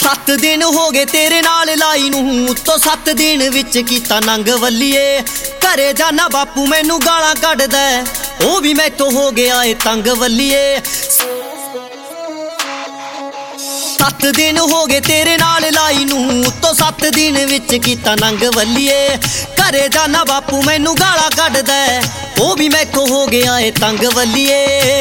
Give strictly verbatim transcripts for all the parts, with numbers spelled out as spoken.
सत्त दिन हो गए तेरे नाल लाई नूं, उत्तों सत्त दिन विच कीता नंग वल्लीए। घरे जाना बापू मैनू गालां कढदा, ओ भी मैथों हो गया ए तंग वल्लीए। सत्त दिन हो गए तेरे नाल लाई नूं, उत्तों सत्त दिन विच कीता नंग वल्लीए। घरे जाना बापू मैनू गालां कढदा, ओ भी मैथों हो गया ए तंग वल्लीए।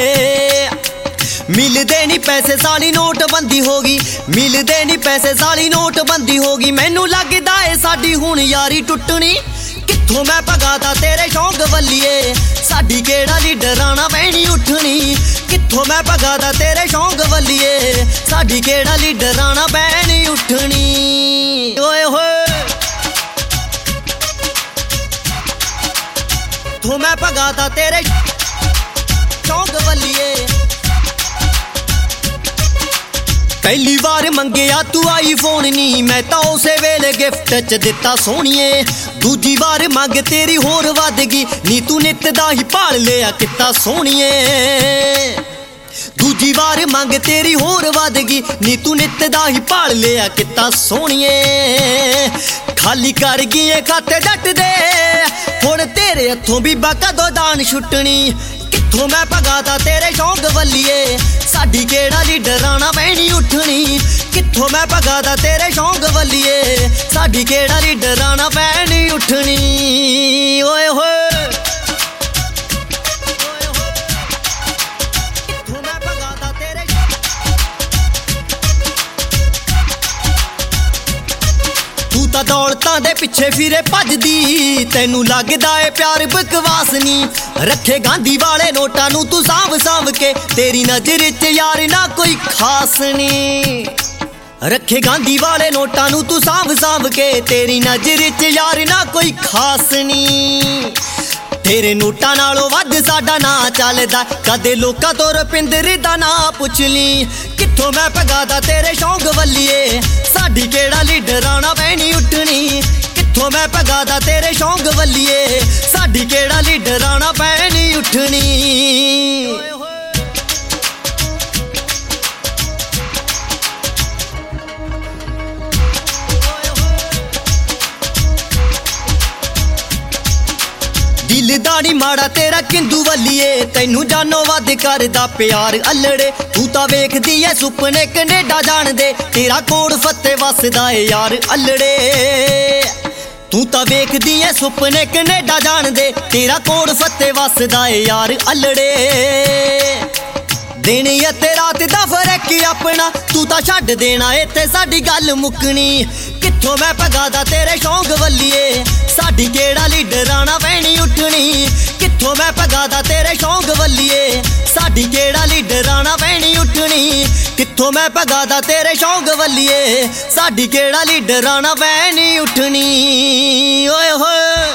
मिलदे नहीं पैसे साली नोटबंदी होगी, मिलदे नहीं पैसे साली नोटबंदी होगी। मैनू लगदा ए साडी हुण यारी टुटनी, कित्थों मैं भगादा तेरे शौक वल्लीए। साडी केड़ा लीडराना पैनी उठनी, कित्थों मैं भगादा तेरे शौक वल्लीए। साडी केड़ा लीडराना पैनी उठनी। ओए होए कित्थों मैं भगादा तेरे शौक वल्लीए। पहली बार मंगया तू आई फोन नी, मैं तो उसे वेले गिफ्ट च दिता सोहणीए। दूजी बार मंग तेरी होर वध गई नी, तू नित दा ही भाल लिया किता सोहणीए। दूजी बार मंग तेरी होर वध गई नी, तू नित दा ही भाल लिया किता सोहणीए। खाली कर गई खाते जट दे, हुण तेरे हथों बीबा कदों दान छुटनी। कित्थों मैं भगादा तेरे शौक वल्लीए। साडी केड़ा लीडराना पैनी उठनी, कित्थों मैं भगादा तेरे शौक वल्लीए। साडी केड़ा लीडराना पैनी उठनी। ओए होए कित्थों मैं भगादा तेरे। तू तां दौलतां दे पिछे फिरे भजदी, तैनू लगदा ए प्यार बकवास नी। रखे गांधी वाले नोटां नू तू सांभ सांभ के, तेरी नजर च यार ना कोई खास नी। रखे गांधी वाले नोटां नू तू सांभ सांभ के, तेरी नजर च यार ना कोई खास नी। तेरे नोटां नालों वध साडा नां चलदा, कदे लोकां तो रपिंदर दा नां पुछ ली। कित्थों मैं भगादा तेरे शौक वल्लीए। साडी केड़ा लीडराना पैनी उठनी, कित्थों मैं भगादा तेरे शौक वल्लीए। साडी केड़ा लीडराना पैनी उठनी। दिलदारी माड़ा तेरा किंदू वल्लीए, तैनू जानो वध करदा प्यार अल्लड़े। तू तां वेखदी ऐ सुपने कनेडा जाण दे, तेरा कोड़ फत्ते वसदा ए यार अल्लड़े। तू तां वेखदी ऐ सुपने कनेडा जाण दे, तेरा कोड़ फत्ते वसदा ए यार अल्लड़े। दिन अते रात दा फर्क अपना, तू तां छड्ड देना ए ते साडी गल मुकनी। कित्थों मैं भगादा तेरे शौक वल्लीए। साडी केड़ा लीडराना पैनी उठनी, कित्थों मैं भगादा तेरे शौक वल्लीए। साडी केड़ा लीडराना पैनी उठनी, कित्थों मैं भगादा तेरे शौक वल्लीए। साडी केड़ा लीडराना पैनी उठनी। ओए होए